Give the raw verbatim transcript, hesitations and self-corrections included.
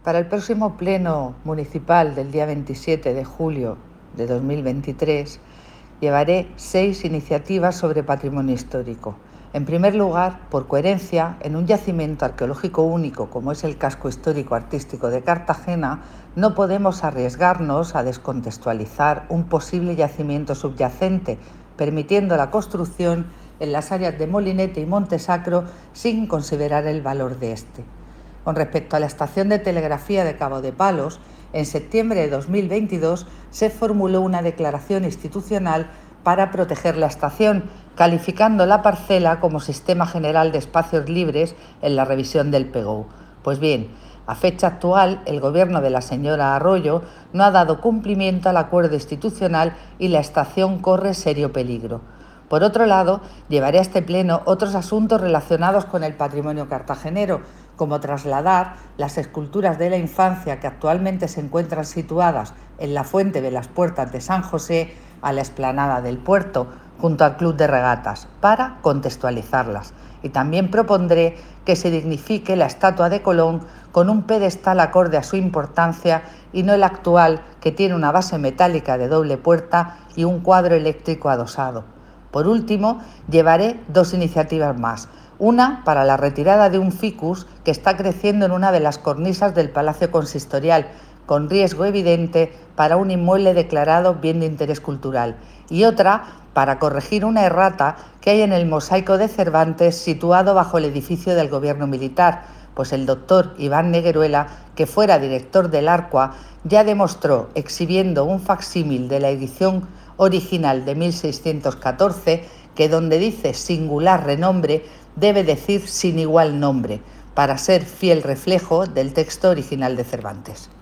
Para el próximo Pleno Municipal del día veintisiete de julio de dos mil veintitrés llevaré seis iniciativas sobre patrimonio histórico. En primer lugar, por coherencia, en un yacimiento arqueológico único como es el Casco Histórico Artístico de Cartagena, no podemos arriesgarnos a descontextualizar un posible yacimiento subyacente, permitiendo la construcción en las áreas de Molinete y Montesacro sin considerar el valor de este. Con respecto a la estación de telegrafía de Cabo de Palos, en septiembre de dos mil veintidós se formuló una declaración institucional para proteger la estación, calificando la parcela como Sistema General de Espacios Libres en la revisión del P G O. Pues bien, a fecha actual, el gobierno de la señora Arroyo no ha dado cumplimiento al acuerdo institucional y la estación corre serio peligro. Por otro lado, llevaré a este pleno otros asuntos relacionados con el patrimonio cartagenero, como trasladar las esculturas de la infancia que actualmente se encuentran situadas en la Fuente de las Puertas de San José a la explanada del puerto, junto al Club de Regatas, para contextualizarlas. Y también propondré que se dignifique la estatua de Colón con un pedestal acorde a su importancia y no el actual, que tiene una base metálica de doble puerta y un cuadro eléctrico adosado. Por último, llevaré dos iniciativas más. Una para la retirada de un ficus que está creciendo en una de las cornisas del Palacio Consistorial, con riesgo evidente para un inmueble declarado bien de interés cultural. Y otra para corregir una errata que hay en el mosaico de Cervantes situado bajo el edificio del Gobierno Militar, pues el doctor Iván Negueruela, que fuera director del Arqua, ya demostró, exhibiendo un facsímil de la edición original de mil seiscientos catorce, que donde dice singular renombre debe decir sin igual nombre, para ser fiel reflejo del texto original de Cervantes.